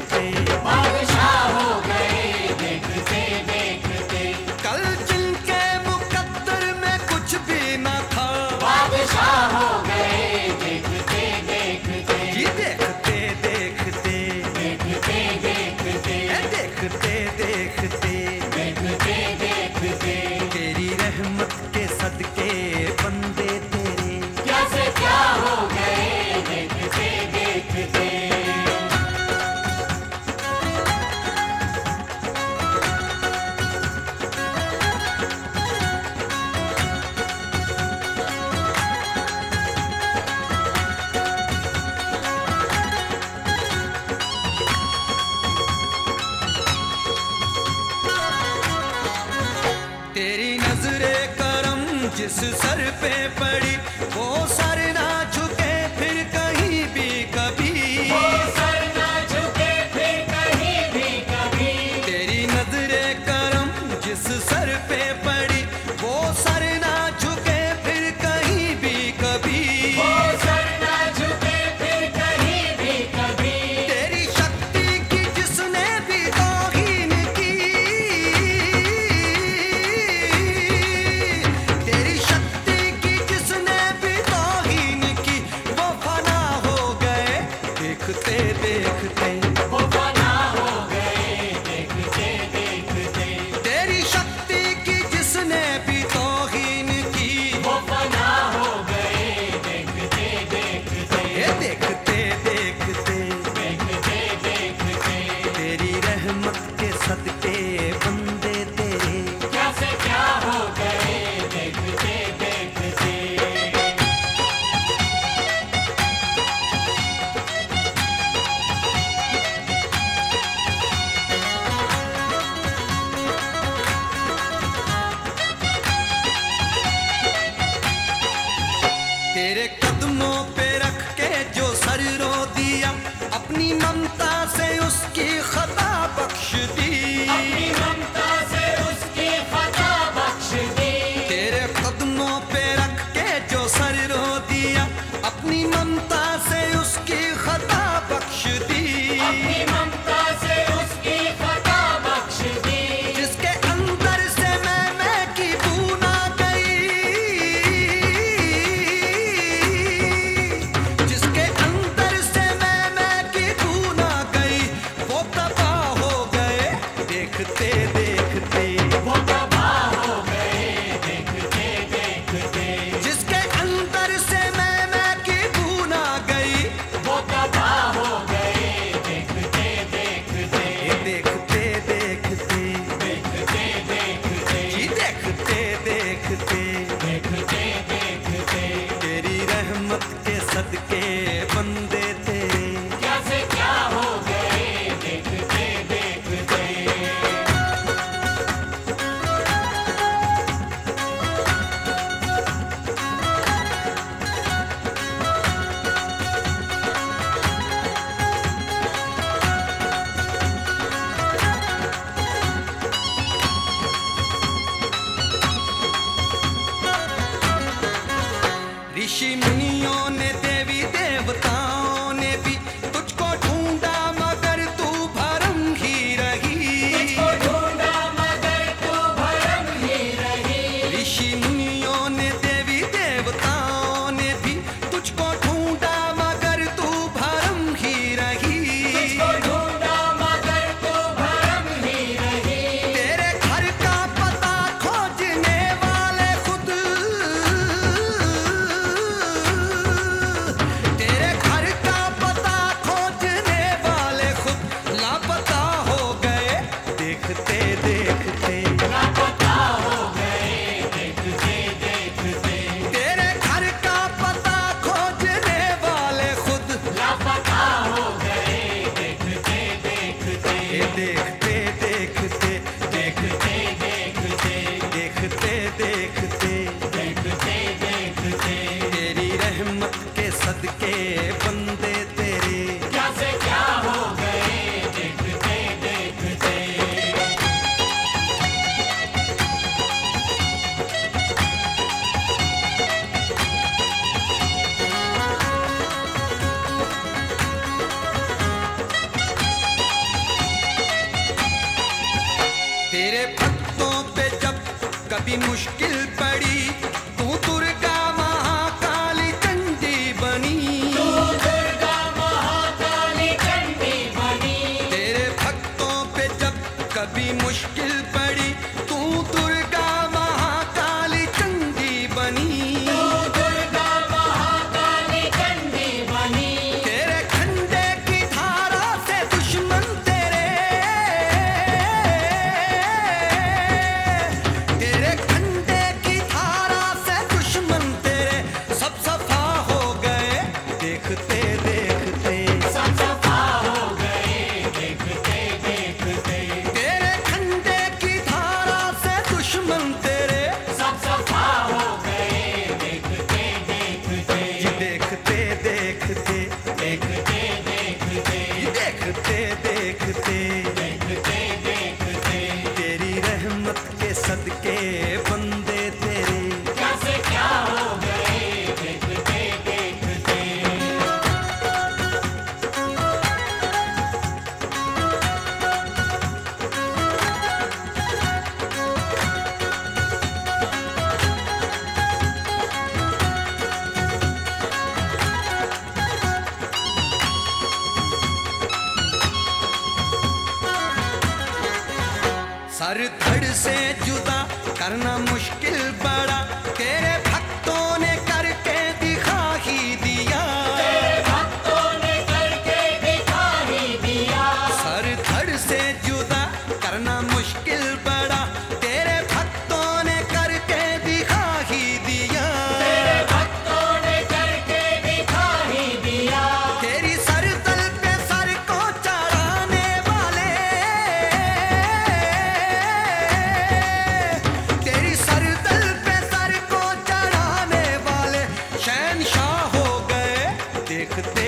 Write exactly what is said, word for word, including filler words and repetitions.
देखते बादशाह हो गए देखते देखते। कल जिनके मुकद्दर में कुछ भी न था, बादशाह हो गए देखते देखते। ये देखते देखते देखते देखते ए देखते देखते देखते देखते। तेरी रहमत के सदके बंदे तेरे क्या से क्या हो गए देखते देखते। तेरी नजरे करम जिस सर पे पड़ी, वो सर ना झुके फिर कहीं भी कभी। वो सर ना झुके फिर कहीं भी कभी। तेरी नजरे करम जिस सर पे पड़ी, वो सर ना झुके फिर कहीं भी कभी। वो सर ना झुके फिर कहीं भी कभी। तेरी शक्ति की जिसने भी तौहीन की, तेरी शक्ति की जिसने भी तौहीन की, वो फना हो गए देखते देखते। वो फना हो गए देखते देखते। तेरी शक्ति की जिसने भी तौहीन की, वो फना हो गए देखते देखते। ये देखते देखते देखते देखते। तेरी रहमत के सदके बंदे तेरे क्या से क्या हो गए देखते देखते। कभी मुश्किल पड़ी तू दुर्गा महाकाली चंडी बनी, तू दुर्गा महाकाली चंडी बनी। तेरे भक्तों पे जब कभी मुश्किल पड़ी तू दुर्गा महाकाली चंडी बनी, तू दुर्गा महाकाली चंडी बनी। तेरे खंडे की धारा से दुश्मन तेरे, तेरे खंडे की धारा से दुश्मन तेरे सब सफा हो गए देखते देखते, सब सफा हो गए देखते देखते। तेरे खंडे की धारा से दुश्मन तेरे सब सफा हो गए देखते देखते। देखते देखते देखते देखते देखते देखते देखते देखते। तेरी रहमत के सदके बंदे तेरे क्या से क्या हो गए देखते देखते। सर धड़ से जुदा करना मुश्किल बड़ा तेरे भक्तों ने करके दिखा ही दिया, तेरे भक्तों ने करके दिखा ही दिया। सर धड़ से जुदा करना मुश्किल बड़ा तेरे भक्तों ने करके दिखा ही दिया, तेरे भक्तों ने करके दिखा ही दिया। तेरी सर तल पे सर को चढ़ाने वाले, तेरी सर तल पे सर को चढ़ाने वाले शहंशाह हो गए देखते